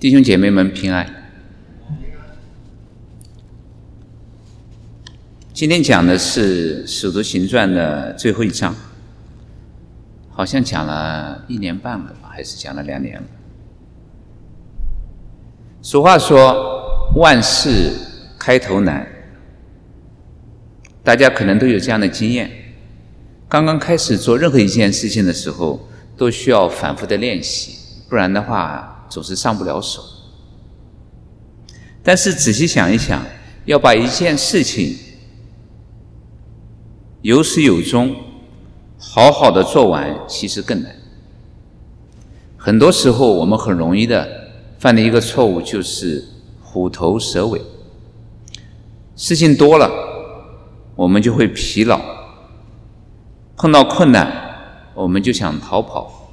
弟兄姐妹们平安。今天讲的是《使徒行传》的最后一章，好像讲了1年半了吧，还是讲了2年了。俗话说万事开头难，大家可能都有这样的经验，刚刚开始做任何一件事情的时候都需要反复的练习，不然的话总是上不了手。但是仔细想一想，要把一件事情有始有终好好的做完其实更难。很多时候我们很容易的犯的一个错误就是虎头蛇尾，事情多了我们就会疲劳，碰到困难我们就想逃跑，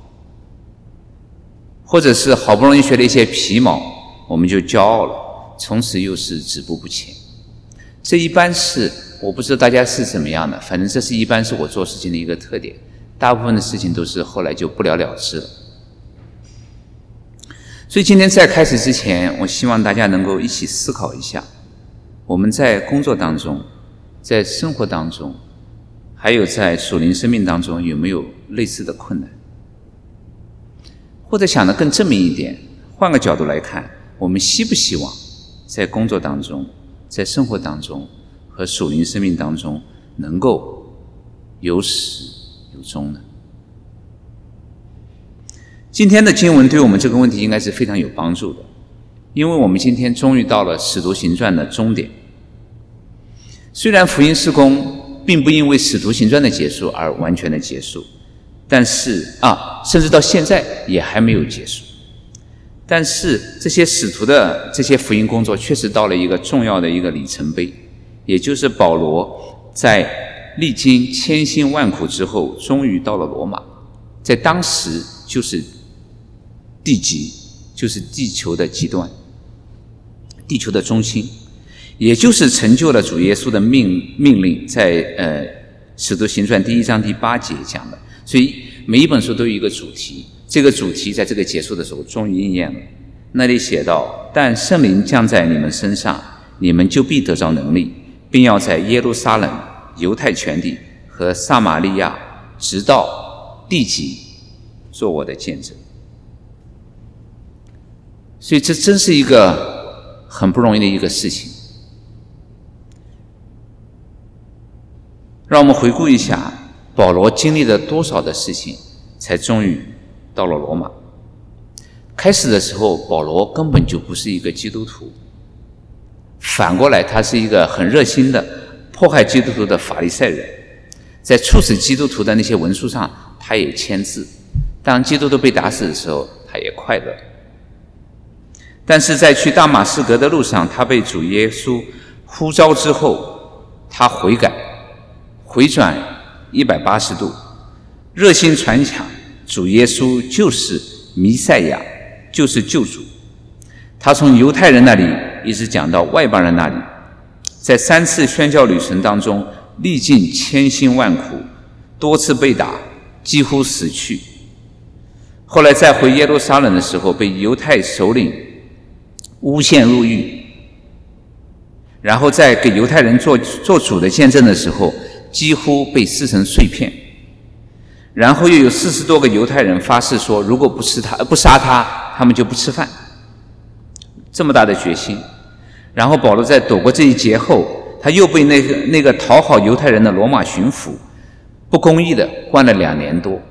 或者是好不容易学了一些皮毛我们就骄傲了，从此又是止步不前。这一般是我不知道大家是怎么样的，反正这是一般是我做事情的一个特点，大部分的事情都是后来就不了了之了。所以今天在开始之前，我希望大家能够一起思考一下，我们在工作当中，在生活当中，还有在属灵生命当中有没有类似的困难。或者想得更正面一点，换个角度来看，我们希不希望在工作当中，在生活当中和属灵生命当中能够有始有终呢？今天的经文对我们这个问题应该是非常有帮助的，因为我们今天终于到了使徒行传的终点。虽然福音事工并不因为使徒行传的结束而完全的结束，但是甚至到现在也还没有结束，但是这些使徒的这些福音工作确实到了一个重要的一个里程碑，也就是保罗在历经千辛万苦之后终于到了罗马，在当时就是地极，就是地球的极端，地球的中心，也就是成就了主耶稣的命令，在使徒行传1章第8节讲的。所以每一本书都有一个主题，这个主题在这个结束的时候终于应验了。那里写道，但圣灵降在你们身上，你们就必得着能力，并要在耶路撒冷、犹太全地和撒玛利亚直到地极做我的见证。所以这真是一个很不容易的一个事情。让我们回顾一下保罗经历了多少的事情才终于到了罗马。开始的时候保罗根本就不是一个基督徒，反过来他是一个很热心的迫害基督徒的法利赛人，在处死基督徒的那些文书上他也签字，当基督徒被打死的时候他也快乐。但是在去大马士革的路上，他被主耶稣呼召之后，他悔改回转180度，热心传讲主耶稣就是弥赛亚，就是救主。他从犹太人那里一直讲到外邦人那里，在3次宣教旅程当中历尽千辛万苦，多次被打，几乎死去。后来再回耶路撒冷的时候，被犹太首领诬陷入狱，然后在给犹太人做主的见证的时候几乎被撕成碎片，然后又有40多个犹太人发誓说如果不杀他，他们就不吃饭，这么大的决心。然后保罗在躲过这一劫后，他又被那个讨好犹太人的罗马巡抚不公义的关了2年多。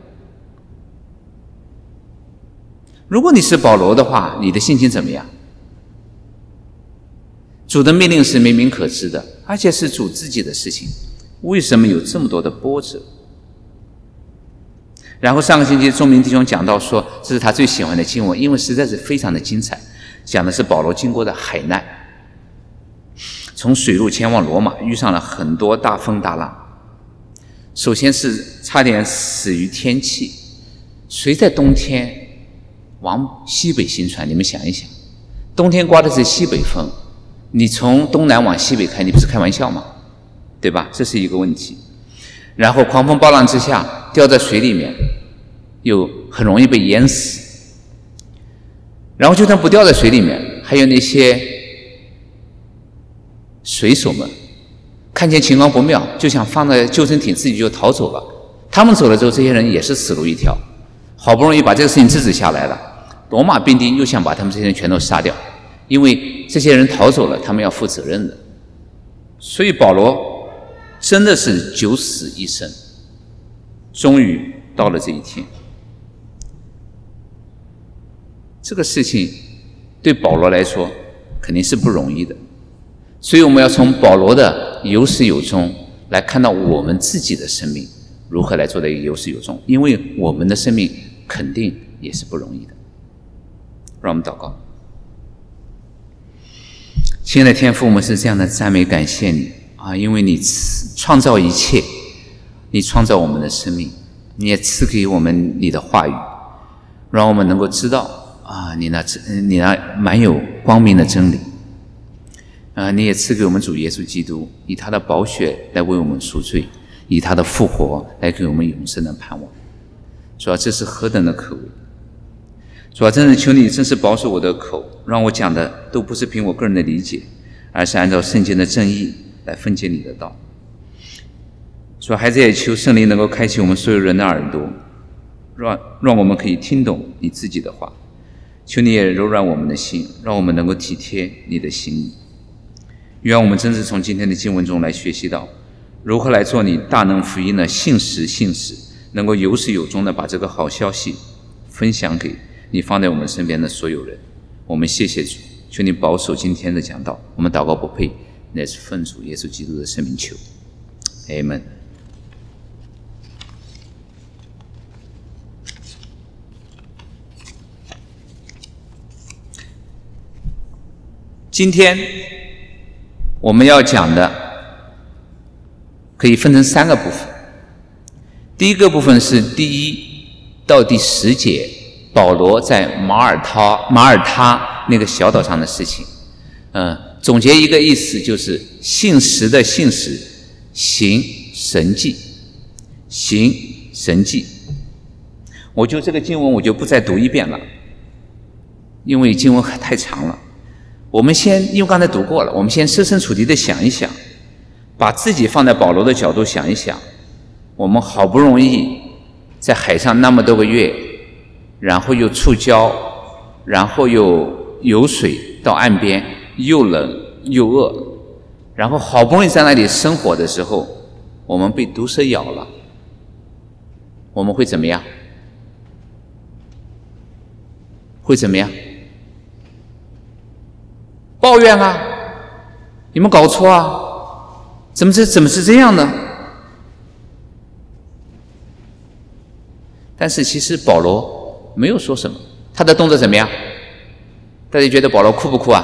如果你是保罗的话，你的心情怎么样？主的命令是明明可知的，而且是主自己的事情，为什么有这么多的波折？然后上个星期钟明弟兄讲到说，这是他最喜欢的经文，因为实在是非常的精彩，讲的是保罗经过的海难，从水路前往罗马，遇上了很多大风大浪。首先是差点死于天气，谁在冬天往西北行船？你们想一想，冬天刮的是西北风，你从东南往西北开，你不是开玩笑吗？对吧？这是一个问题。然后狂风暴浪之下掉在水里面，又很容易被淹死。 然后就算不掉在水里面，还有那些水手们看见情况不妙，就想放在救生艇自己就逃走了。他们走了之后，这些人也是死路一条。好不容易把这个事情制止下来了，罗马兵丁又想把他们这些人全都杀掉，因为这些人逃走了，他们要负责任的。所以保罗真的是九死一生，终于到了这一天。这个事情对保罗来说肯定是不容易的，所以我们要从保罗的有始有终来看到我们自己的生命如何来做的一个有始有终，因为我们的生命肯定也是不容易的。让我们祷告。亲爱的天父，我们是这样的赞美感谢你啊，因为你创造一切，你创造我们的生命，你也赐给我们你的话语，让我们能够知道啊，你那满有光明的真理啊，你也赐给我们主耶稣基督，以他的宝血来为我们赎罪，以他的复活来给我们永生的盼望。主啊，这是何等的可贵！主啊，真是求你真是保守我的口，让我讲的都不是凭我个人的理解，而是按照圣经的正义来分解你的道。主啊，孩子也求圣灵能够开启我们所有人的耳朵，让我们可以听懂你自己的话。求你也柔软我们的心，让我们能够体贴你的心意。愿我们真是从今天的经文中来学习到如何来做你大能福音的信实，能够有始有终的把这个好消息分享给你放在我们身边的所有人。我们谢谢主，求你保守今天的讲道，我们祷告不配，乃是奉主耶稣基督的圣名求，阿们。今天我们要讲的可以分成3个部分。第一个部分是第1到第10节，保罗在马耳他那个小岛上的事情。总结一个意思就是信实的信实，行神迹，行神迹。我就这个经文我就不再读一遍了，因为经文太长了。我们先，因为刚才读过了，我们先设身处地的想一想，把自己放在保罗的角度想一想，我们好不容易在海上那么多个月，然后又触礁，然后又游水到岸边，又冷又饿，然后好不容易在那里生活的时候，我们被毒蛇咬了，我们会怎么样？会怎么样？抱怨啊，你们搞错啊，怎么是这样呢？但是其实保罗没有说什么，他的动作怎么样？大家觉得保罗酷不酷啊？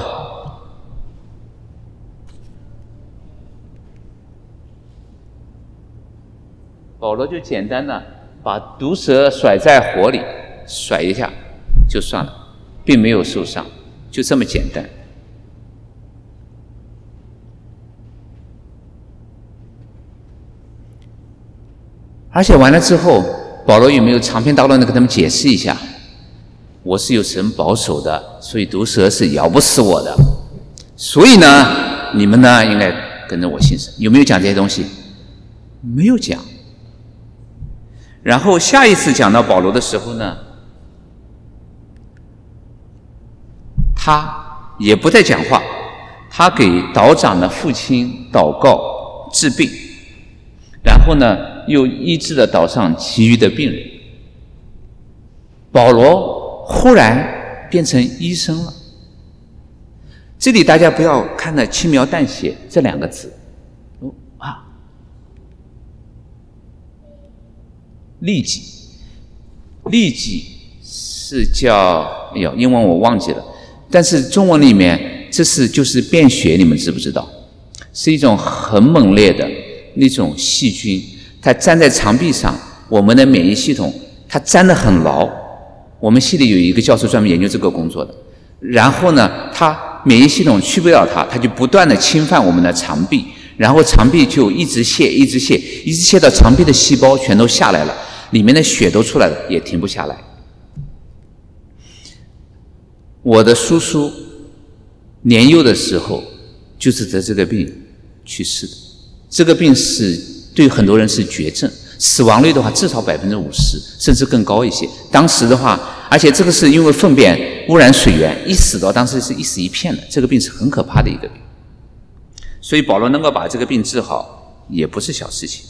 保罗就简单的把毒蛇甩在火里，甩一下就算了，并没有受伤，就这么简单。而且完了之后，保罗有没有长篇大论的跟他们解释一下？我是有神保守的，所以毒蛇是咬不死我的。所以呢，你们呢应该跟着我信神。有没有讲这些东西？没有讲。然后下一次讲到保罗的时候呢，他也不再讲话，他给岛长的父亲祷告治病，然后呢又医治了岛上其余的病人。保罗忽然变成医生了。这里大家不要看得轻描淡写这2个字利己是叫英文我忘记了，但是中文里面就是便血，你们知不知道？是一种很猛烈的那种细菌，它粘在肠壁上，我们的免疫系统它粘得很牢。我们系里有一个教授专门研究这个工作的，然后呢它免疫系统去不了它就不断的侵犯我们的肠壁，然后肠壁就一直泻到肠壁的细胞全都下来了，里面的血都出来了，也停不下来。 我的叔叔年幼的时候就是得这个病去世的，这个病是对很多人是绝症，死亡率的话至少50%，甚至更高一些。当时的话，而且这个是因为粪便污染水源，一死到当时是一死一片的，这个病是很可怕的一个病。所以保罗能够把这个病治好，也不是小事情。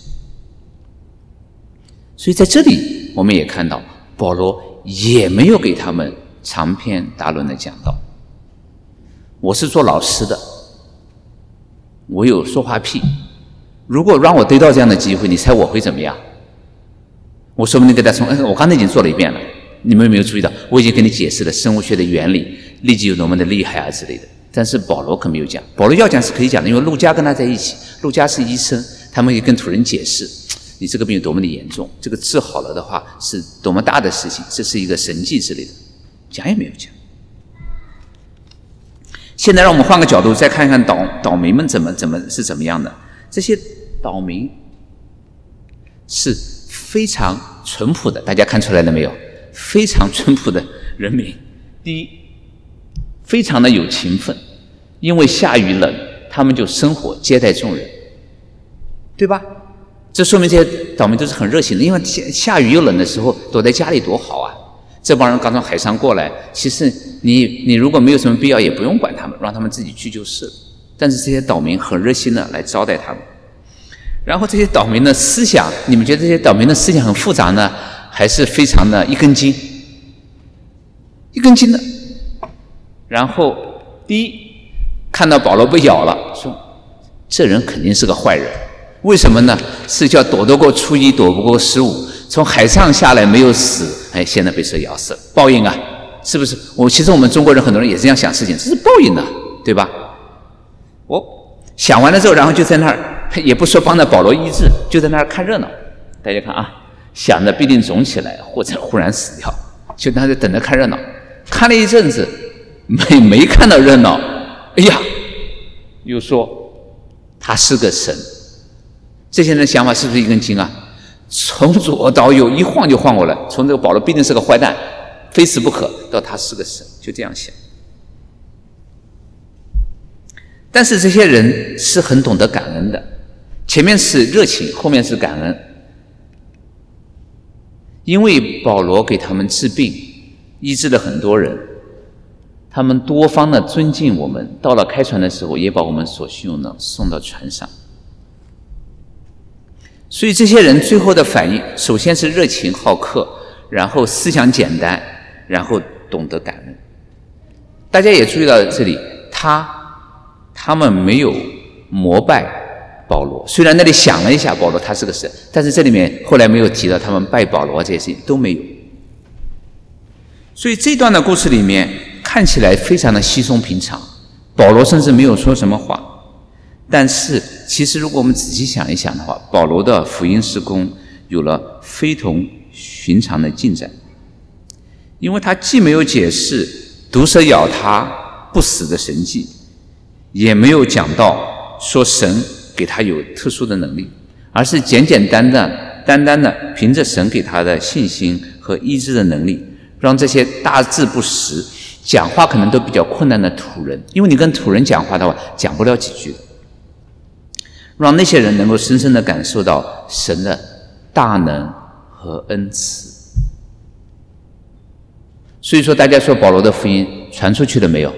所以在这里我们也看到，保罗也没有给他们长篇大论的讲道。我是做老师的，我有说话癖，如果让我对到这样的机会，你猜我会怎么样？我说不定给他从我刚才已经做了一遍了，你们有没有注意到？我已经给你解释了生物学的原理，痢疾有多么的厉害啊之类的。但是保罗可没有讲，保罗要讲是可以讲的，因为路加跟他在一起，路加是医生，他们也跟土人解释你这个病有多么的严重，这个治好了的话是多么大的事情，这是一个神迹之类的，讲也没有讲。现在让我们换个角度再看看岛民们怎么样的。这些岛民是非常淳朴的，大家看出来了没有？非常淳朴的人民。第一，非常的有勤奋，因为下雨冷，他们就生火接待众人，对吧？这说明这些岛民都是很热情的，因为下雨又冷的时候躲在家里多好啊。这帮人刚从海上过来，其实你如果没有什么必要，也不用管他们，让他们自己去就是了。但是这些岛民很热心的来招待他们。然后这些岛民的思想，你们觉得这些岛民的思想很复杂呢，还是非常的一根筋的？然后第一，看到保罗被咬了，说这人肯定是个坏人。为什么呢？是叫躲得过初一，躲不过15。从海上下来没有死，现在被蛇咬死了，报应啊，是不是？其实我们中国人很多人也这样想事情，这是报应啊，对吧？我想完了之后，然后就在那儿，也不说帮着保罗医治，就在那儿看热闹。大家看啊，想着必定肿起来，或者忽然死掉，就在那等着看热闹。看了一阵子，没看到热闹，哎呀，又说他是个神。这些人的想法是不是一根筋啊？从左到右一晃就晃过来，从这个保罗必定是个坏蛋，非死不可，到他是个神，就这样想。但是这些人是很懂得感恩的，前面是热情，后面是感恩。因为保罗给他们治病，医治了很多人，他们多方的尊敬我们，到了开船的时候也把我们所需用的送到船上。所以这些人最后的反应，首先是热情好客，然后思想简单，然后懂得感恩。大家也注意到这里，他们没有膜拜保罗，虽然那里想了一下保罗他是个神，但是这里面后来没有提到他们拜保罗这些事情都没有。所以这段的故事里面看起来非常的稀松平常，保罗甚至没有说什么话。但是其实如果我们仔细想一想的话，保罗的福音事工有了非同寻常的进展。因为他既没有解释毒蛇咬他不死的神迹，也没有讲到说神给他有特殊的能力，而是简单的凭着神给他的信心和医治的能力，让这些大字不识、讲话可能都比较困难的土人，因为你跟土人讲话的话讲不了几句的，让那些人能够深深地感受到神的大能和恩慈。所以说大家说保罗的福音传出去了没有？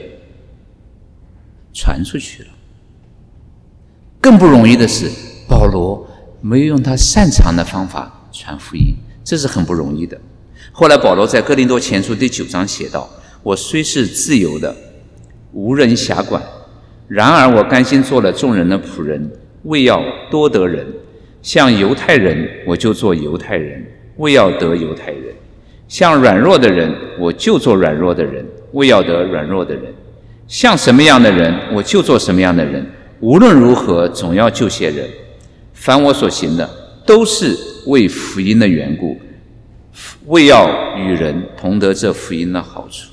传出去了。更不容易的是，保罗没有用他擅长的方法传福音，这是很不容易的。后来保罗在哥林多前书第9章写道：我虽是自由的，无人辖管，然而我甘心做了众人的仆人，为要多得人。像犹太人，我就做犹太人，为要得犹太人；像软弱的人，我就做软弱的人，为要得软弱的人；像什么样的人，我就做什么样的人。无论如何，总要救些人。凡我所行的，都是为福音的缘故，为要与人同得这福音的好处。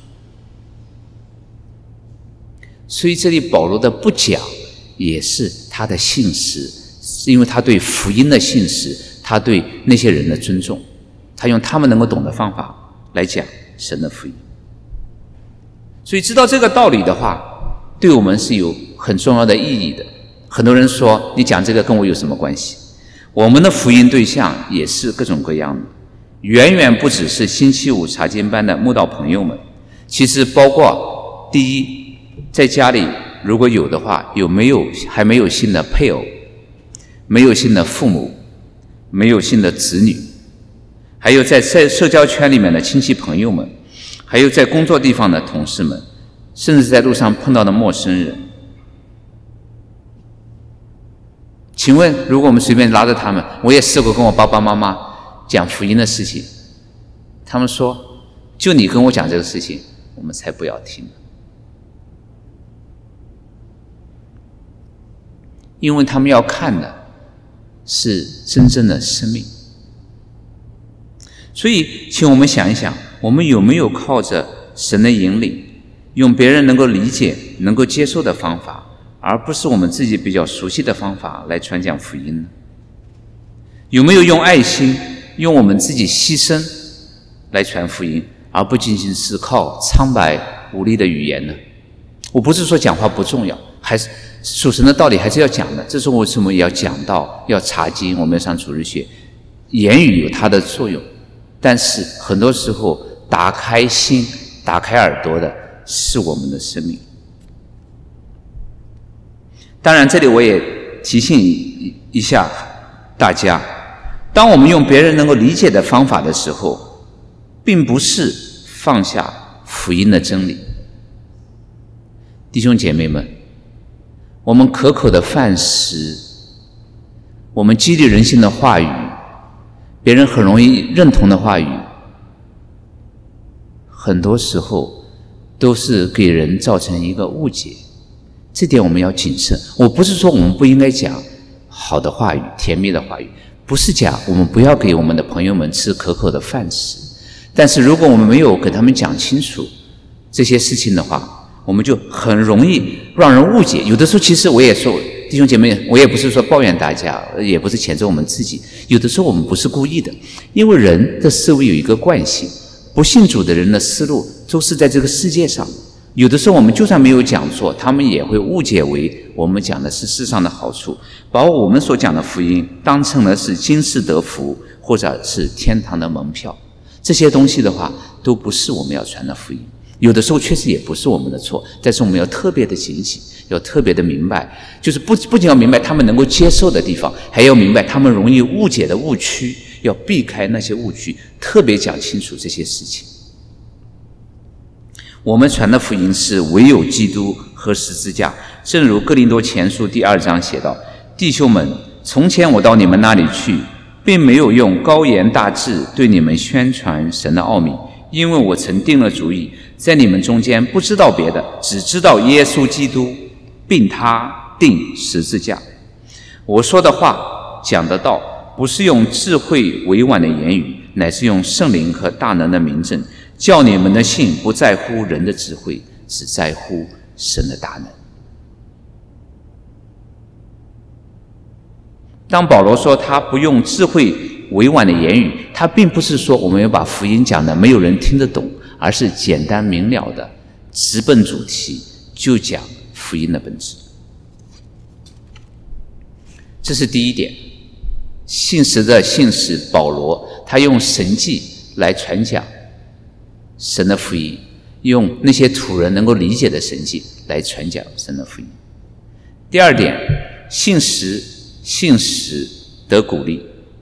所以这里保罗的不讲，也是他的信实，是因为他对福音的信实，他对那些人的尊重，他用他们能够懂的方法来讲神的福音。 所以知道这个道理的话，对我们是有很重要的意义的。很多人说你讲这个跟我有什么关系？我们的福音对象也是各种各样的，远远不只是星期五查经班的慕道朋友们，其实包括第一，在家里如果有的话，还没有信的配偶，没有信的父母，没有信的子女，还有在社交圈里面的亲戚朋友们，还有在工作地方的同事们，甚至在路上碰到的陌生人。请问如果我们随便拉着他们，我也试过跟我爸爸妈妈讲福音的事情，他们说就你跟我讲这个事情，我们才不要听。因为他们要看的是真正的生命。所以请我们想一想，我们有没有靠着神的引领，用别人能够理解能够接受的方法，而不是我们自己比较熟悉的方法来传讲福音呢？有没有用爱心，用我们自己牺牲来传福音，而不仅仅是靠苍白无力的语言呢？我不是说讲话不重要，还是属神的道理还是要讲的。这是为什么也要讲到要查经，我们要上主日学，言语有它的作用，但是很多时候打开心打开耳朵的是我们的生命。当然这里我也提醒一下大家，当我们用别人能够理解的方法的时候，并不是放下福音的真理。弟兄姐妹们，我们可口的饭食，我们激励人心的话语，别人很容易认同的话语，很多时候都是给人造成一个误解，这点我们要谨慎。我不是说我们不应该讲好的话语，甜蜜的话语，不是讲我们不要给我们的朋友们吃可口的饭食，但是如果我们没有给他们讲清楚这些事情的话，我们就很容易让人误解。有的时候其实我也说，弟兄姐妹，我也不是说抱怨大家，也不是谴责我们自己，有的时候我们不是故意的，因为人的思维有一个惯性，不信主的人的思路都是在这个世界上，有的时候我们就算没有讲错，他们也会误解为我们讲的是世上的好处，把我们所讲的福音当成了是今世得福，或者是天堂的门票。这些东西的话都不是我们要传的福音，有的时候确实也不是我们的错，但是我们要特别的警醒，要特别的明白，就是不仅要明白他们能够接受的地方，还要明白他们容易误解的误区，要避开那些误区，特别讲清楚这些事情。我们传的福音是唯有基督和十字架，正如哥林多前书第2章写道：弟兄们，从前我到你们那里去，并没有用高言大志对你们宣传神的奥秘，因为我曾定了主意，在你们中间不知道别的，只知道耶稣基督，并他定十字架。我说的话讲的道，不是用智慧委婉的言语，乃是用圣灵和大能的明证，叫你们的信不在乎人的智慧，只在乎神的大能。当保罗说他不用智慧委婉的言语，他并不是说我们要把福音讲的没有人听得懂，而是简单明了的直奔主题，就讲福音的本质。这是第一点。信实的信使保罗，他用神迹来传讲神的福音，用那些土人能够理解的神迹来传讲神的福音。第二点，信实得鼓励。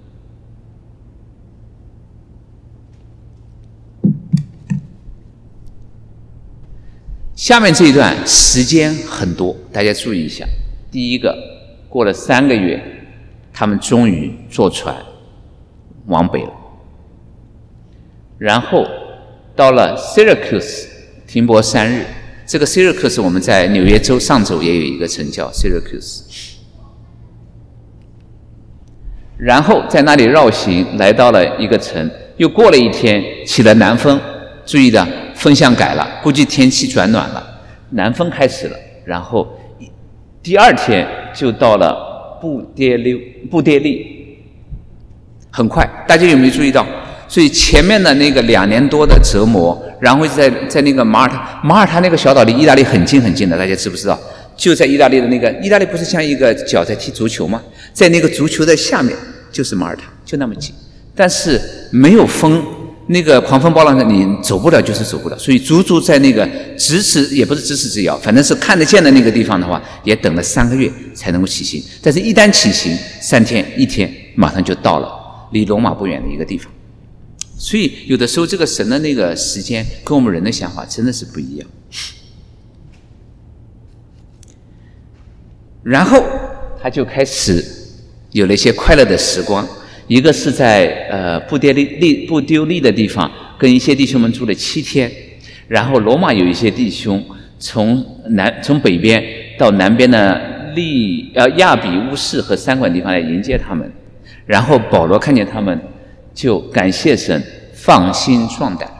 下面这一段时间很多，大家注意一下。第一个，过了3个月，他们终于坐船往北了。然后到了 Syracuse 停泊3日，这个 Syracuse 我们在纽约州上州也有一个城叫 Syracuse。然后在那里绕行，来到了一个城，又过了1天，起了南风。注意的，风向改了，估计天气转暖了，南风开始了。然后第2天就到了布列利，很快。大家有没有注意到？所以前面的那个2年多的折磨， 然后在那个马耳他那个小岛离意大利很近很近的，大家知不知道？就在意大利的那个，意大利不是像一个脚在踢足球吗？在那个足球的下面就是马耳他，就那么近。但是没有风，那个狂风暴浪的你走不了就是走不了，所以足足在那个也不是咫尺之遥，反正是看得见的那个地方的话，也等了3个月才能够起行。但是一旦起行，3天1天马上就到了离罗马不远的一个地方。所以有的时候这个神的那个时间跟我们人的想法真的是不一样。然后他就开始有了一些快乐的时光，一个是在布丢利的地方跟一些弟兄们住了7天，然后罗马有一些弟兄从北边到南边的亚比乌市和3馆地方来迎接他们，然后保罗看见他们就感谢神，放心壮胆。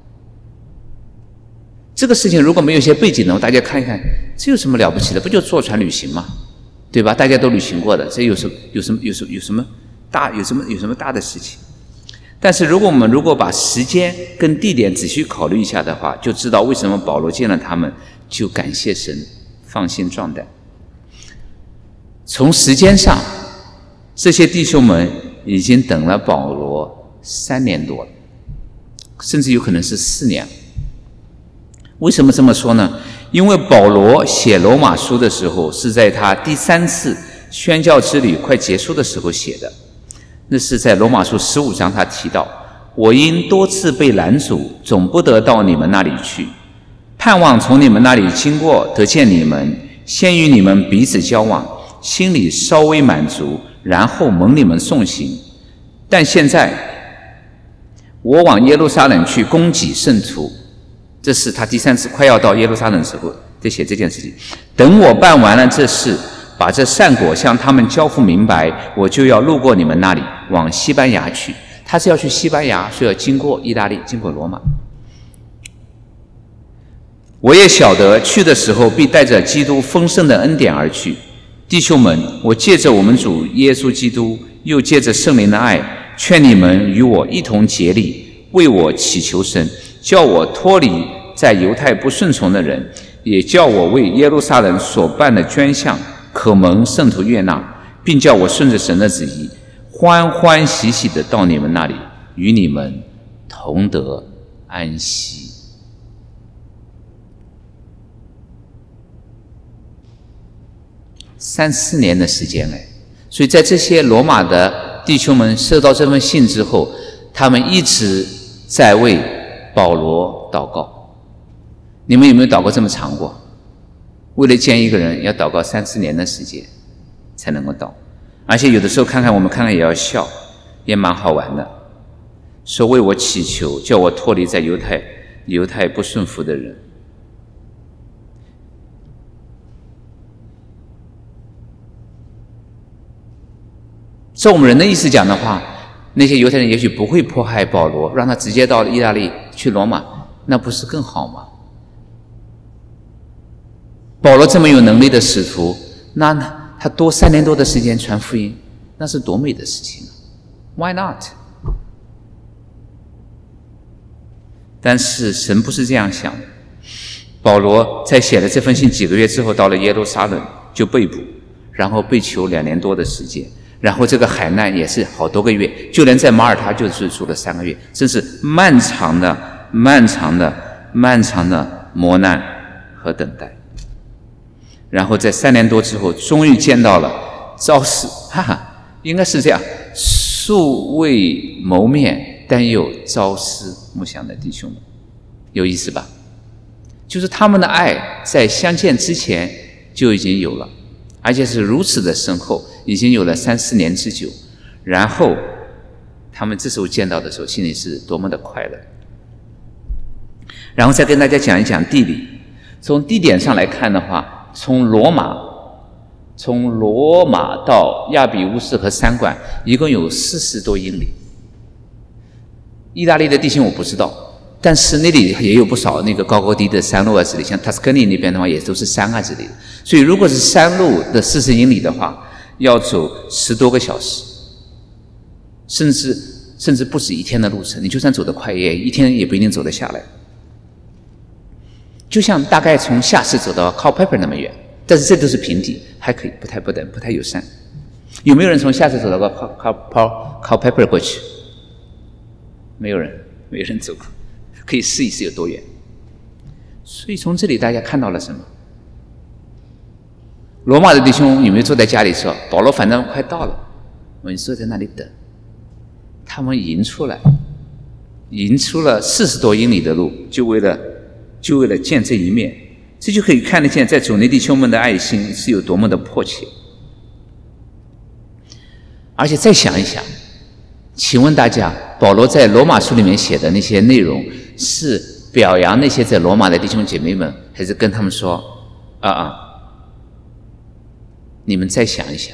这个事情如果没有一些背景的话，大家看一看，这有什么了不起的？不就坐船旅行吗？对吧？大家都旅行过的，这有什么大的事情？但是我们如果把时间跟地点仔细考虑一下的话，就知道为什么保罗见了他们就感谢神，放心壮胆。从时间上，这些弟兄们已经等了保罗3年多了，甚至有可能是4年。为什么这么说呢？因为保罗写罗马书的时候是在他第3次宣教之旅快结束的时候写的，那是在罗马书15章他提到，我因多次被拦阻，总不得到你们那里去，盼望从你们那里经过，得见你们，先与你们彼此交往，心里稍微满足，然后蒙你们送行。但现在我往耶路撒冷去供给圣徒，这是他第3次快要到耶路撒冷的时候在写这件事情。等我办完了这事，把这善果向他们交付明白，我就要路过你们那里，往西班牙去。他是要去西班牙，所以要经过意大利，经过罗马。我也晓得去的时候必带着基督丰盛的恩典而去。弟兄们，我借着我们主耶稣基督，又借着圣灵的爱，劝你们与我一同竭力，为我祈求神，叫我脱离在犹太不顺从的人，也叫我为耶路撒冷所办的捐项可蒙圣徒悦纳，并叫我顺着神的旨意，欢欢喜喜地到你们那里，与你们同得安息。3、4年的时间所以在这些罗马的弟兄们收到这份信之后，他们一直在为保罗祷告。你们有没有祷告这么长过？为了见一个人要祷告3、4年的时间才能够到，而且有的时候我们看看也要笑，也蛮好玩的。说为我祈求，叫我脱离在犹太不顺服的人。照我们人的意思讲的话，那些犹太人也许不会迫害保罗，让他直接到意大利去罗马，那不是更好吗？保罗这么有能力的使徒，那他多3年多的时间传福音，那是多美的事情 Why not？ 但是神不是这样想的。保罗在写了这封信几个月之后，到了耶路撒冷就被捕，然后被囚2年多的时间，然后这个海难也是好多个月，就连在马耳他就是住了3个月，真是漫长的磨难和等待。然后在3年多之后，终于见到了朝思应该是这样，素未谋面，但又朝思暮想的弟兄们，有意思吧？就是他们的爱在相见之前就已经有了，而且是如此的深厚，已经有了3、4年之久。然后他们这时候见到的时候，心里是多么的快乐。然后再跟大家讲一讲地理。从地点上来看的话，从罗马到亚比乌市和3馆一共有40多英里。意大利的地形我不知道，但是那里也有不少那个高高低的山路之类，像塔斯科尼那边的话也都是山之类的。所以如果是山路的40英里的话，要走10多个小时，甚至不止1天的路程。你就算走得快，也1天也不一定走得下来。 就像大概从下士走到Culpeper那么远，但是这都是平地，还可以，不太有山。有没有人从下士走到Culpeper过去？没有人走过，可以试一试有多远。所以从这里大家看到了什么？罗马的弟兄有没有坐在家里说，保罗反正快到了，我们坐在那里等。他们迎出了40多英里的路，就为了见这一面。这就可以看得见在主内弟兄们的爱心是有多么的迫切。而且再想一想，请问大家，保罗在罗马书里面写的那些内容是表扬那些在罗马的弟兄姐妹们，还是跟他们说你们再想一想，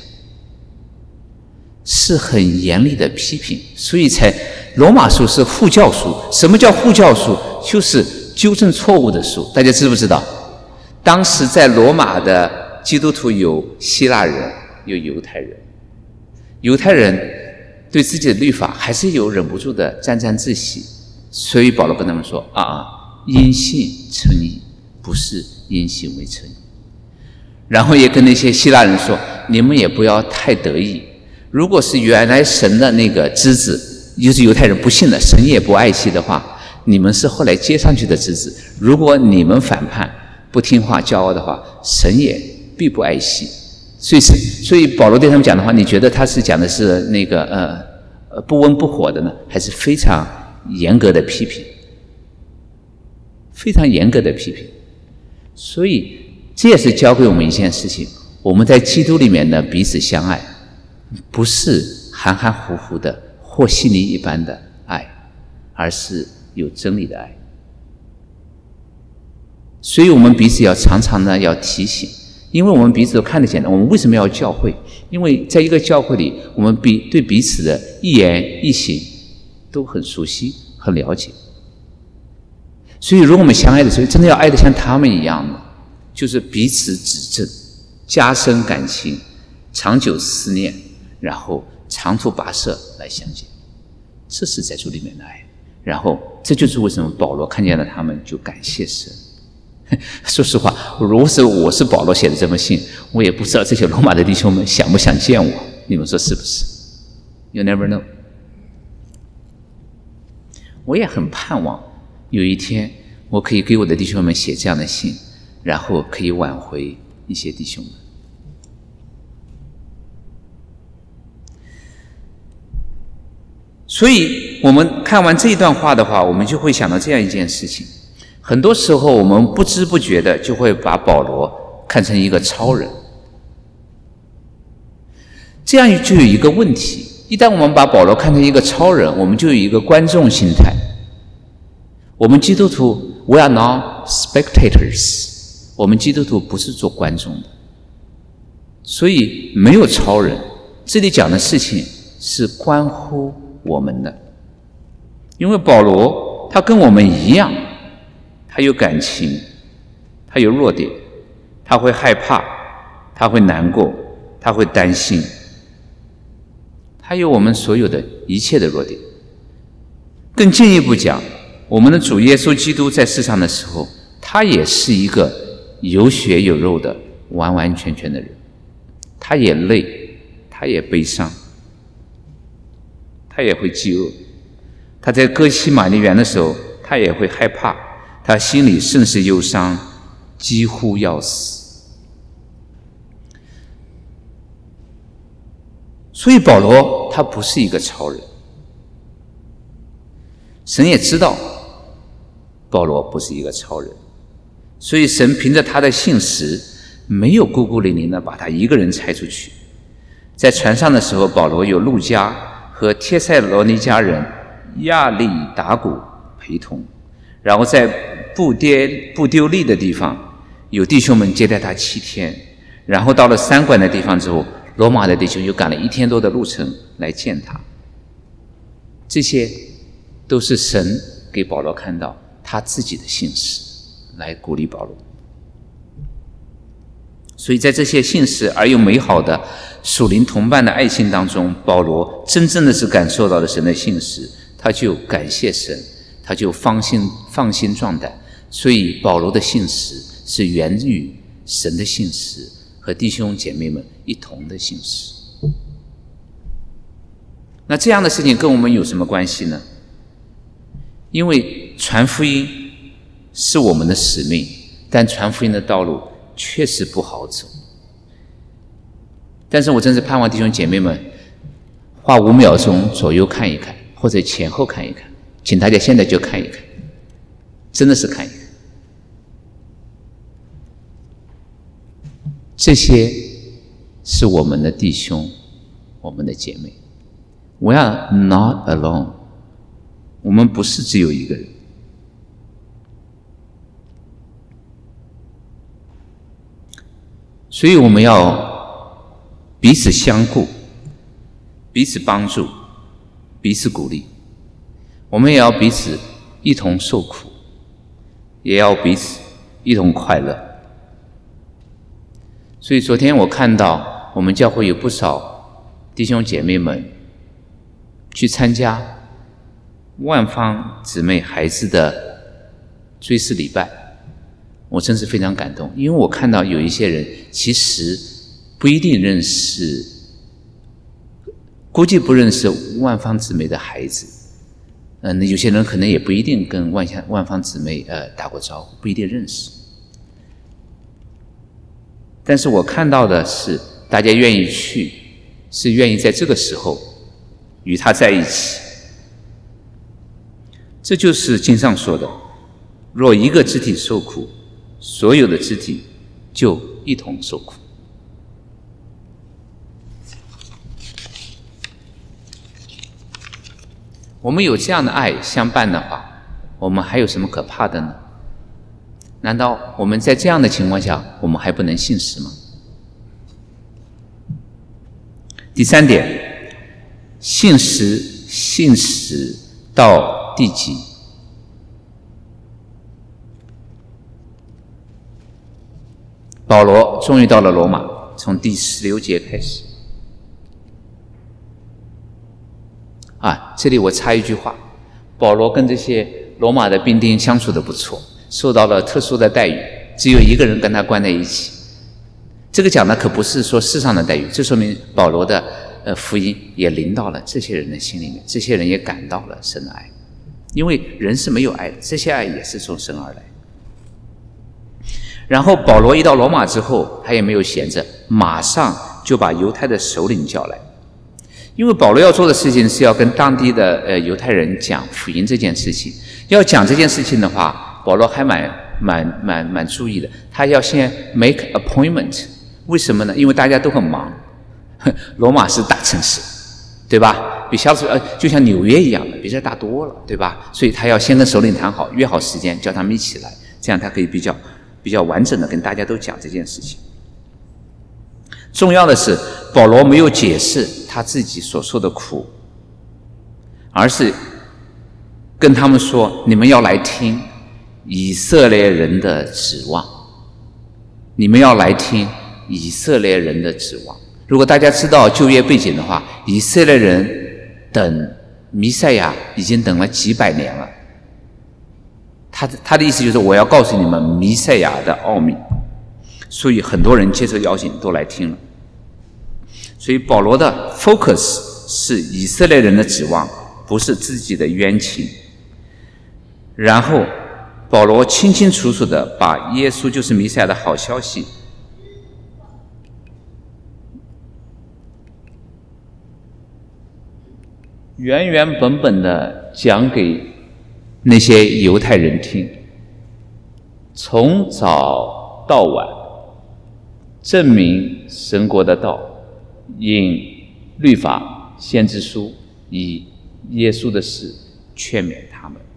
是很严厉的批评。所以罗马书是护教书。什么叫护教书？就是纠正错误的书。大家知不知道？当时在罗马的基督徒有希腊人，有犹太人。犹太人对自己的律法还是有忍不住的沾沾自喜，所以保罗跟他们说因信称义，不是因行为称义。然后也跟那些希腊人说，你们也不要太得意，如果是原来神的那个枝子，就是犹太人不信的，神也不爱惜的话，你们是后来接上去的枝子，如果你们反叛不听话骄傲的话，神也必不爱惜。所以保罗对他们讲的话，你觉得他是讲的是那个不温不火的呢，还是非常严格的批评？非常严格的批评。所以这也是教给我们一件事情，我们在基督里面的彼此相爱，不是含含糊糊的和稀泥一般的爱，而是有真理的爱。所以我们彼此要常常的要提醒，因为我们彼此都看得见的。我们为什么要教会？因为在一个教会里，我们对彼此的一言一行都很熟悉很了解。所以如果我们相爱的时候，真的要爱得像他们一样的，就是彼此指正，加深感情，长久思念，然后长途跋涉来相见。这是在主里面的爱。然后这就是为什么保罗看见了他们就感谢神。说实话，如果是我是保罗写的这封信，我也不知道这些罗马的弟兄们想不想见我，你们说是不是？ You never know。 我也很盼望有一天我可以给我的弟兄们写这样的信，然后可以挽回一些弟兄们。所以我们看完这一段话的话，我们就会想到这样一件事情，很多时候我们不知不觉的就会把保罗看成一个超人。这样就有一个问题，一旦我们把保罗看成一个超人，我们就有一个观众心态。我们基督徒 we are not spectators， 我们基督徒不是做观众的，所以没有超人。这里讲的事情是关乎我们的，因为保罗他跟我们一样，他有感情，他有弱点，他会害怕，他会难过，他会担心，他有我们所有的一切的弱点。更进一步讲，我们的主耶稣基督在世上的时候，他也是一个有血有肉的完完全全的人，他也累，他也悲伤，他也会饥饿，他在哥西马尼园的时候，他也会害怕，他心里甚是忧伤，几乎要死。所以保罗他不是一个超人，神也知道保罗不是一个超人，所以神凭着他的信实，没有孤孤零零的把他一个人拆出去。在船上的时候，保罗有路加和帖撒罗尼迦人亚里达古陪同，然后在布丢利的地方有弟兄们接待他7天，然后到了3馆的地方之后，罗马的弟兄又赶了1天多的路程来见他。这些都是神给保罗看到他自己的信实，来鼓励保罗。所以在这些信实而又美好的属灵同伴的爱心当中，保罗真正的是感受到了神的信实，他就感谢神，他就放心壮胆， 所以保罗的信实是源于神的信实和弟兄姐妹们一同的信实。那这样的事情跟我们有什么关系呢？因为传福音是我们的使命，但传福音的道路确实不好走。但是我真是盼望弟兄姐妹们花5秒钟左右看一看，或者前后看一看，请大家现在就看一看，真的是看一看。这些是我们的弟兄，我们的姐妹。We are not alone， 我们不是只有一个人。所以我们要彼此相顾，彼此帮助，彼此鼓励。我们也要彼此一同受苦，也要彼此一同快乐。所以昨天我看到我们教会有不少弟兄姐妹们去参加万芳姊妹孩子的追思礼拜，我真是非常感动。因为我看到有一些人其实不一定认识，估计不认识万芳姊妹的孩子，有些人可能也不一定跟万芳姊妹打过招呼，不一定认识。但是我看到的是大家愿意去，是愿意在这个时候与他在一起。这就是经上说的，若一个肢体受苦，所有的肢体就一同受苦。我们有这样的爱相伴的话，我们还有什么可怕的呢？难道我们在这样的情况下，我们还不能信实吗？第3点，信实到地极。保罗终于到了罗马，从第16节开始。这里我插一句话，保罗跟这些罗马的兵丁相处得不错，受到了特殊的待遇，只有一个人跟他关在一起。这个讲的可不是说世上的待遇，这说明保罗的福音也临到了这些人的心里面，这些人也感到了神的爱。因为人是没有爱的，这些爱也是从神而来。然后保罗一到罗马之后，他也没有闲着，马上就把犹太的首领叫来。因为保罗要做的事情是要跟当地的犹太人讲福音这件事情。要讲这件事情的话，保罗还蛮注意的，他要先 make appointment。为什么呢？因为大家都很忙，罗马是大城市，对吧？比就像纽约一样的，比这大多了，对吧？所以他要先跟首领谈好，约好时间，叫他们一起来，这样他可以比较完整的跟大家都讲这件事情。重要的是，保罗没有解释他自己所受的苦，而是跟他们说：你们要来听以色列人的指望，你们要来听以色列人的指望。如果大家知道旧约背景的话，以色列人等弥赛亚已经等了几百年了。他的意思就是我要告诉你们弥赛亚的奥秘，所以很多人接受邀请都来听了。所以保罗的 focus 是以色列人的指望，不是自己的冤情。然后保罗清清楚楚地把耶稣就是弥赛亚的好消息原本地讲给那些犹太人听，从早到晚证明神国的道，引律法先知书，以耶稣的事劝勉他们。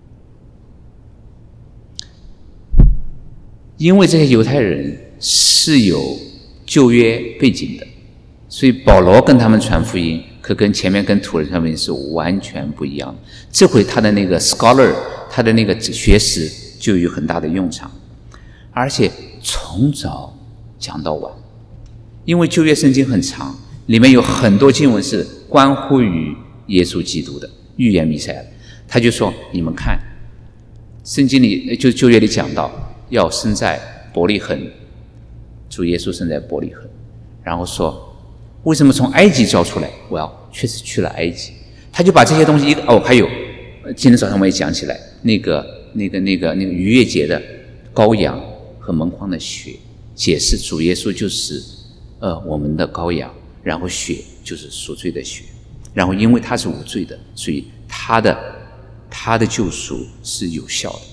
因为这些犹太人是有旧约背景的，所以保罗跟他们传福音可跟前面跟土人传福音是完全不一样的。这回他的那个 scholar， 他的那个学识就有很大的用场，而且从早讲到晚。因为旧约圣经很长，里面有很多经文是关乎于耶稣基督的，预言弥赛亚的。他就说：你们看， 圣经里就旧约里讲到要生在伯利恒，主耶稣生在伯利恒，然后说为什么从埃及召出来？确实去了埃及。他就把这些东西还有今天早上我也讲起来那个逾越节的羔羊和门框的血，解释主耶稣就是我们的羔羊，然后血就是赎罪的血，然后因为他是无罪的，所以他的救赎是有效的。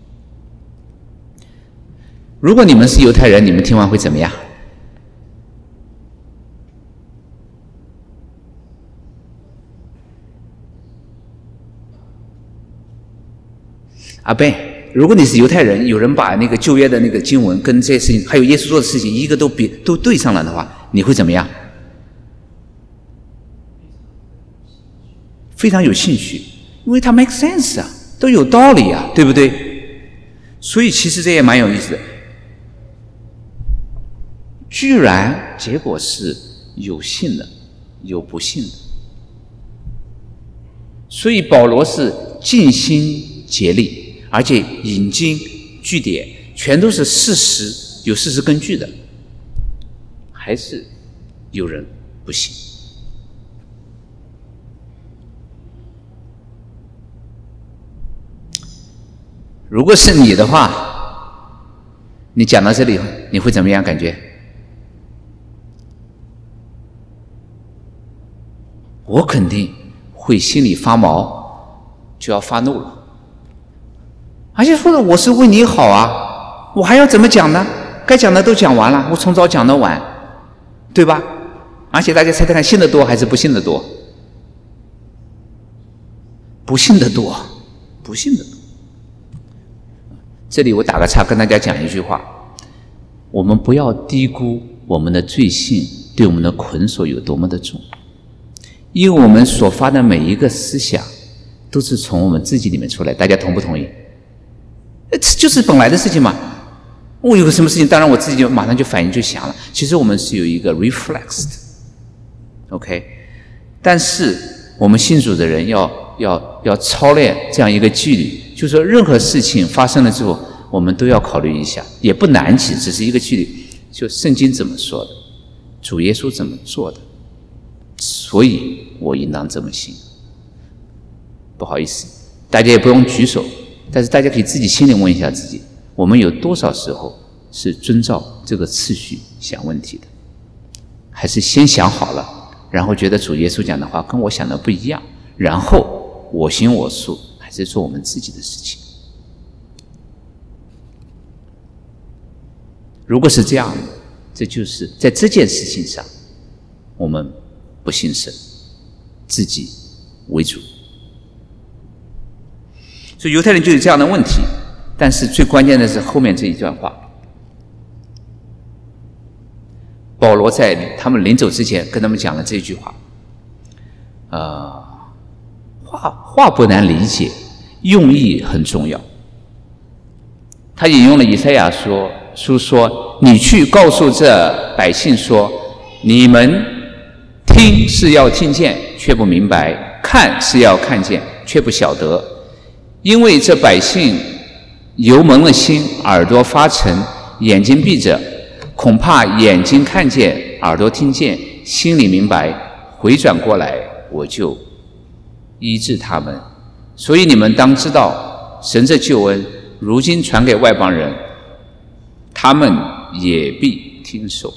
如果你们是犹太人，你们听完会怎么样？阿贝，如果你是犹太人，有人把那个旧约的那个经文跟这些事情，还有耶稣做的事情，一个都对上了的话，你会怎么样？非常有兴趣，因为它 make sense 啊，都有道理啊，对不对？所以其实这也蛮有意思的。居然结果是有信的，有不信的。所以保罗是尽心竭力。而且引经据典，全都是事实，有事实根据的，还是有人不信。如果是你的话，你讲到这里，你会怎么样感觉？我肯定会心里发毛，就要发怒了。而且说的我是为你好啊，我还要怎么讲呢？该讲的都讲完了，我从早讲到晚，对吧？而且大家猜猜看，信的多还是不信的多？不信的多，不信的多。这里我打个岔，跟大家讲一句话：我们不要低估我们的罪性对我们的捆锁有多么的重，因为我们所发的每一个思想都是从我们自己里面出来，大家同不同意？这就是本来的事情嘛。我有个什么事情，当然我自己就马上就反应就想了。其实我们是有一个 reflex 的 ，OK。但是我们信主的人要操练这样一个纪律，就是说任何事情发生了之后，我们都要考虑一下，也不难其实只是一个纪律。就圣经怎么说的，主耶稣怎么做的，所以我应当这么信。不好意思，大家也不用举手。但是大家可以自己心里问一下自己，我们有多少时候是遵照这个次序想问题的，还是先想好了，然后觉得主耶稣讲的话跟我想的不一样，然后我行我素，还是做我们自己的事情？如果是这样的，这就是在这件事情上我们不信神，自己为主。所以犹太人就有这样的问题，但是最关键的是后面这一段话。保罗在他们临走之前跟他们讲了这句话，话不难理解，用意很重要。他引用了以赛亚书说：“你去告诉这百姓说，你们听是要听见，却不明白；看是要看见，却不晓得。因为这百姓油蒙了心，耳朵发沉，眼睛闭着，恐怕眼睛看见，耳朵听见，心里明白，回转过来，我就医治他们。所以你们当知道，神这救恩如今传给外邦人，他们也必听受。”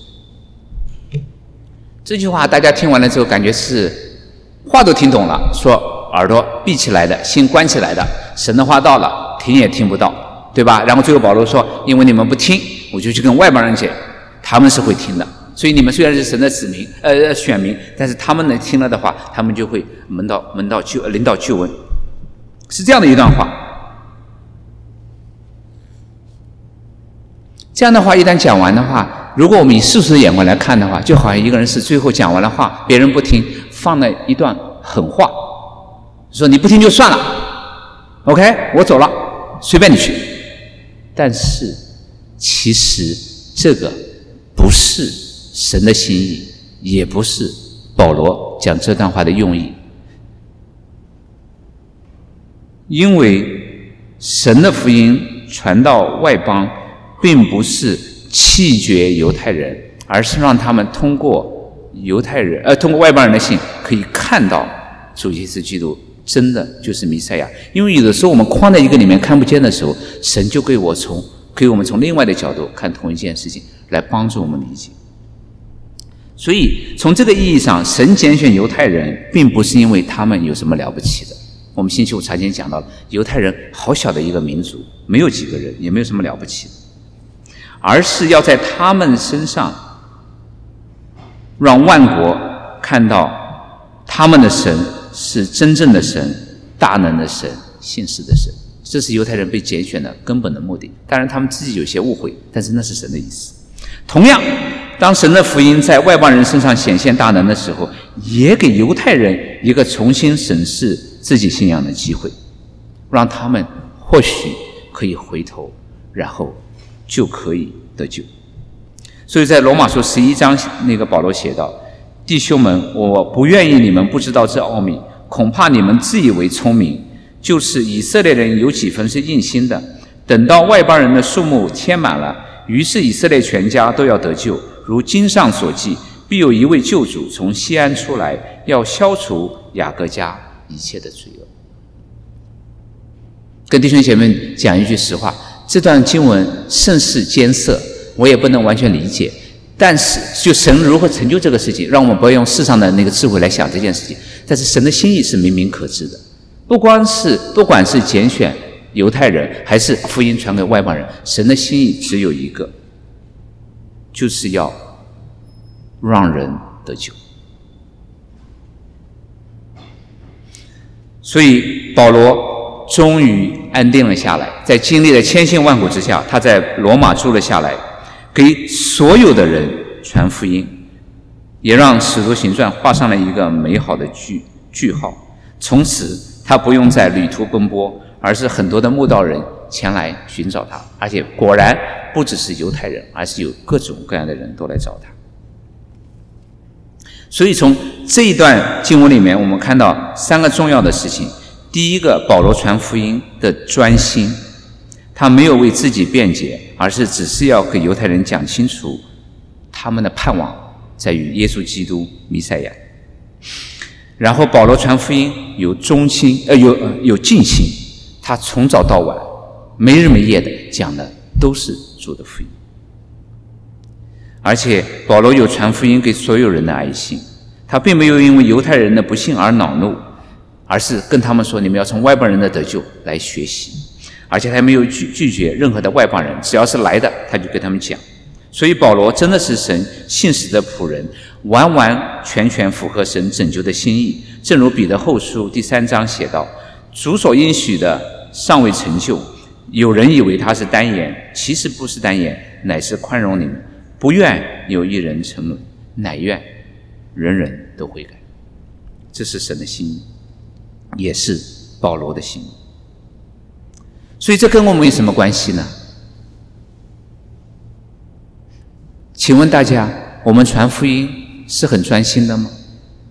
这句话大家听完了之后，感觉是话都听懂了，说耳朵闭起来的，心关起来的，神的话到了，听也听不到，对吧？然后最后保罗说：“因为你们不听，我就去跟外邦人讲，他们是会听的。所以你们虽然是神的子民，选民，但是他们能听了的话，他们就会领导救恩。”是这样的一段话。这样的话一旦讲完的话，如果我们以世俗的眼光来看的话，就好像一个人是最后讲完了话，别人不听，放了一段狠话，说你不听就算了 ，OK， 我走了，随便你去。但是其实这个不是神的心意，也不是保罗讲这段话的用意。因为神的福音传到外邦，并不是弃绝犹太人，而是让他们通过外邦人的信，可以看到主耶稣基督真的就是弥赛亚。因为有的时候我们框在一个里面看不见的时候，神就给我们从另外的角度看同一件事情，来帮助我们理解。所以从这个意义上，神拣选犹太人并不是因为他们有什么了不起的。我们星期五查经讲到，犹太人好小的一个民族，没有几个人，也没有什么了不起的，而是要在他们身上让万国看到他们的神是真正的神，大能的神，信实的神。这是犹太人被拣选的根本的目的。当然他们自己有些误会，但是那是神的意思。同样，当神的福音在外邦人身上显现大能的时候，也给犹太人一个重新审视自己信仰的机会，让他们或许可以回头，然后就可以得救。所以在罗马书11章保罗写道，弟兄们，我不愿意你们不知道这奥秘，恐怕你们自以为聪明，就是以色列人有几分是硬心的，等到外邦人的数目填满了，于是以色列全家都要得救。如经上所记，必有一位救主从西安出来，要消除雅各家一切的罪恶。跟弟兄姐妹讲一句实话，这段经文甚是艰涩，我也不能完全理解，但是就神如何成就这个事情，让我们不要用世上的那个智慧来想这件事情，但是神的心意是明明可知的。不管是拣选犹太人还是福音传给外邦人，神的心意只有一个，就是要让人得救。所以保罗终于安定了下来，在经历了千辛万苦之下，他在罗马住了下来，给所有的人传福音，也让使徒行传画上了一个美好的句号。从此他不用再旅途奔波，而是很多的慕道人前来寻找他，而且果然不只是犹太人，而是有各种各样的人都来找他。所以从这一段经文里面，我们看到三个重要的事情。第一个，保罗传福音的专心，他没有为自己辩解，而是只是要给犹太人讲清楚他们的盼望在于耶稣基督弥赛亚。然后保罗传福音有尽心，他从早到晚没日没夜的讲的都是主的福音。而且保罗有传福音给所有人的爱心，他并没有因为犹太人的不信而恼怒，而是跟他们说，你们要从外邦人的得救来学习。而且他没有拒绝任何的外邦人，只要是来的他就跟他们讲。所以保罗真的是神信实的仆人，完完全全符合神拯救的心意。正如彼得后书第3章写道，主所应许的尚未成就，有人以为他是单言，其实不是单言，乃是宽容你们，不愿有一人沉沦，乃愿人人都悔改。这是神的心意，也是保罗的心意。所以这跟我们有什么关系呢？请问大家，我们传福音是很专心的吗？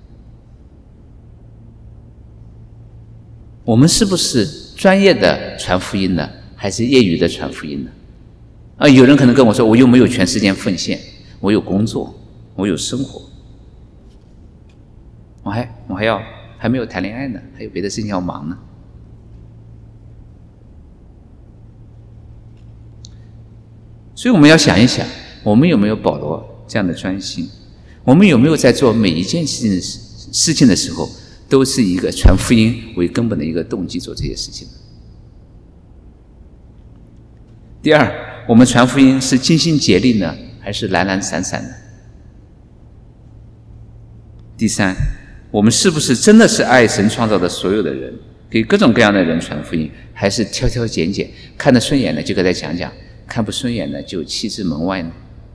我们是不是专业的传福音呢，还是业余的传福音呢？有人可能跟我说，我又没有全时间奉献，我有工作，我有生活，我还没有谈恋爱呢，还有别的事情要忙呢。所以我们要想一想，我们有没有保罗这样的专心？我们有没有在做每一件事情的时候，都是一个传福音为根本的一个动机做这些事情？第二，我们传福音是尽心竭力呢，还是懒懒散散的？第三，我们是不是真的是爱神创造的所有的人，给各种各样的人传福音，还是挑挑拣拣，看得顺眼的就给他讲讲，看不顺眼的就弃之门外呢？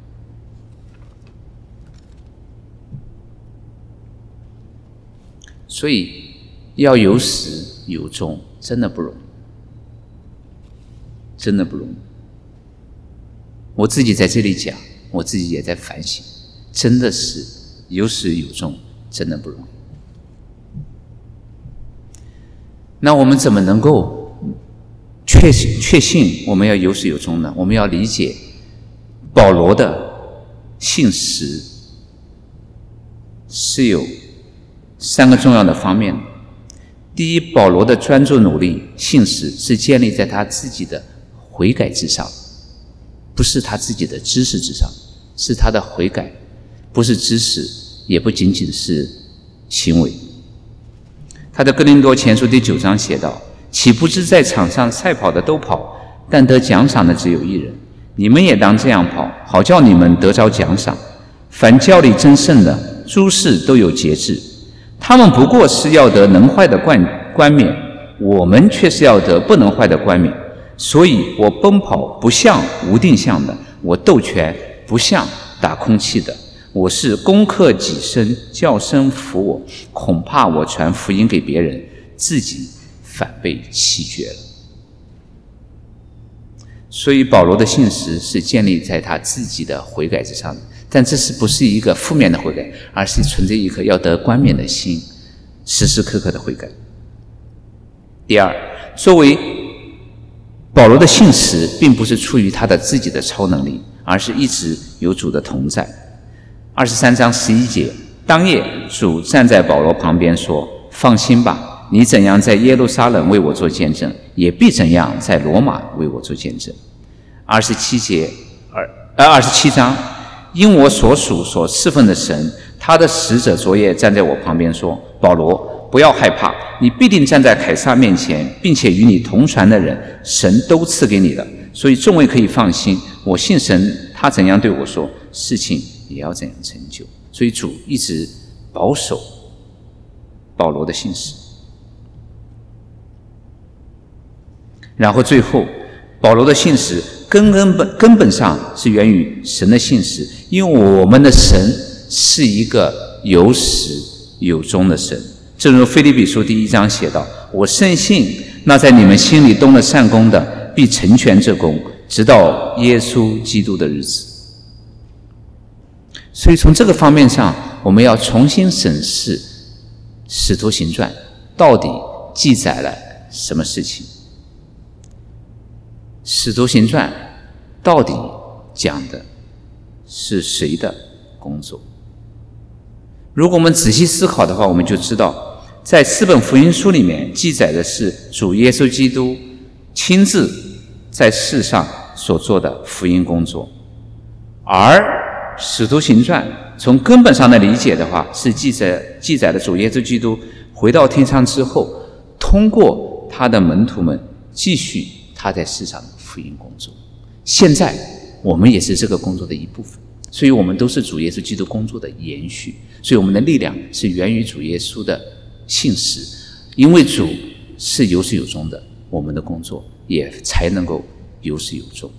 所以要有始有终，真的不容易，真的不容易。我自己在这里讲，我自己也在反省，真的是有始有终，真的不容易。那我们怎么能够确信我们要有始有终呢？我们要理解保罗的信实是有3个重要的方面。第一，保罗的专注努力信实是建立在他自己的悔改之上，不是他自己的知识之上，是他的悔改，不是知识，也不仅仅是行为。他的哥林多前书第9章写道：岂不知在场上赛跑的都跑，但得奖赏的只有一人？你们也当这样跑，好叫你们得着奖赏。凡教理争胜的，诸事都有节制。他们不过是要得能坏的冠冕，我们却是要得不能坏的冠冕。所以我奔跑不像无定向的，我斗拳不像打空气的。我是攻克己身，叫声服我，恐怕我传福音给别人，自己反被弃绝了。所以保罗的信实是建立在他自己的悔改之上的，但这不是一个负面的悔改，而是存着一颗要得冠冕的心，时时刻刻的悔改。第二，作为保罗的信实并不是出于他的自己的超能力，而是一直有主的同在。23章11节，当夜主站在保罗旁边说：放心吧，你怎样在耶路撒冷为我做见证，也必怎样在罗马为我做见证。27章，因我所属所侍奉的神，他的使者昨夜站在我旁边说：保罗，不要害怕，你必定站在凯撒面前，并且与你同船的人，神都赐给你了。所以众位可以放心，我信神，他怎样对我说，事情也要怎样成就。所以主一直保守保罗的信实。然后最后，保罗的信实根本上是源于神的信实，因为我们的神是一个有始有终的神。正如腓立比书第1章写道：我深信那在你们心里动了善功的，必成全这功，直到耶稣基督的日子。所以从这个方面上，我们要重新审视使徒行传到底记载了什么事情，使徒行传到底讲的是谁的工作。如果我们仔细思考的话，我们就知道在4本福音书里面记载的是主耶稣基督亲自在世上所做的福音工作，而使徒行传从根本上的理解的话，是记载了主耶稣基督回到天上之后，通过他的门徒们继续他在世上的福音工作。现在我们也是这个工作的一部分，所以我们都是主耶稣基督工作的延续。所以我们的力量是源于主耶稣的信实，因为主是有始有终的，我们的工作也才能够有始有终。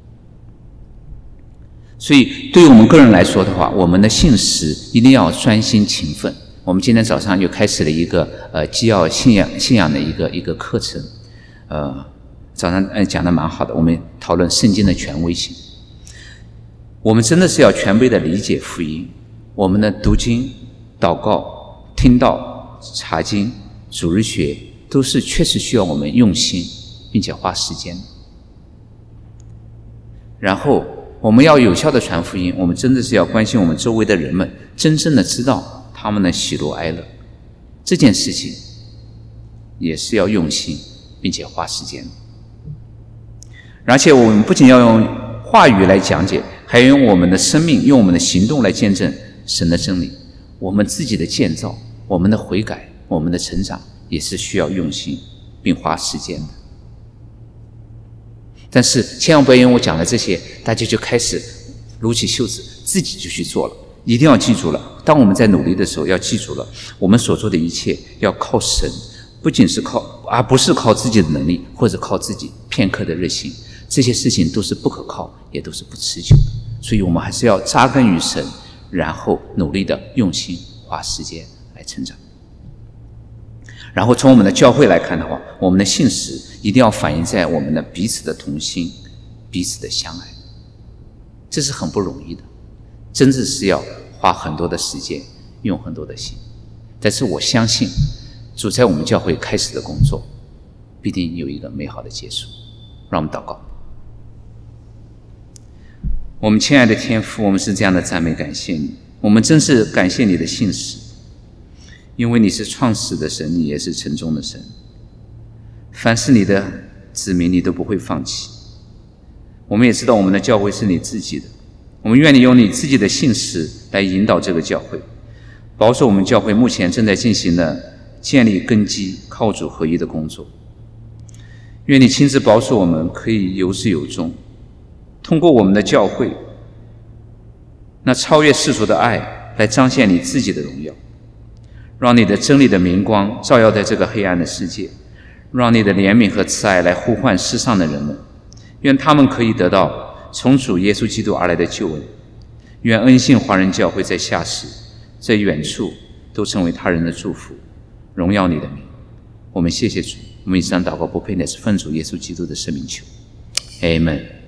所以对于我们个人来说的话，我们的信实一定要专心勤奋。我们今天早上又开始了一个基要信仰的一个课程，早上讲的蛮好的，我们讨论圣经的权威性。我们真的是要全备的理解福音，我们的读经、祷告、听道、查经、主日学都是确实需要我们用心并且花时间。然后我们要有效的传福音，我们真的是要关心我们周围的人们，真正的知道他们的喜怒哀乐，这件事情也是要用心并且花时间。而且我们不仅要用话语来讲解，还要用我们的生命，用我们的行动来见证神的真理。我们自己的建造，我们的悔改，我们的成长也是需要用心并花时间的。但是千万不要因为我讲了这些，大家就开始撸起袖子自己就去做了。一定要记住了，当我们在努力的时候，要记住了，我们所做的一切要靠神，不仅是而不是靠自己的能力或者靠自己片刻的热心，这些事情都是不可靠，也都是不持久的。所以我们还是要扎根于神，然后努力的用心花时间来成长。然后从我们的教会来看的话，我们的信实一定要反映在我们的彼此的同心，彼此的相爱，这是很不容易的，真的是要花很多的时间，用很多的心。但是我相信主在我们教会开始的工作必定有一个美好的结束。让我们祷告。我们亲爱的天父，我们是这样的赞美感谢你，我们真是感谢你的信实，因为你是创始的神，你也是成终的神。凡是你的子民，你都不会放弃。我们也知道我们的教会是你自己的，我们愿你用你自己的信实来引导这个教会，保守我们教会目前正在进行的建立根基、靠主合一的工作。愿你亲自保守我们可以有始有终，通过我们的教会那超越世俗的爱来彰显你自己的荣耀，让你的真理的明光照耀在这个黑暗的世界，让你的怜悯和慈爱来呼唤世上的人们，愿他们可以得到从主耶稣基督而来的救恩。愿恩信华人教会在下世在远处都成为他人的祝福，荣耀你的名。我们谢谢主，我们以上祷告不配乃是奉主耶稣基督的圣名求， Amen。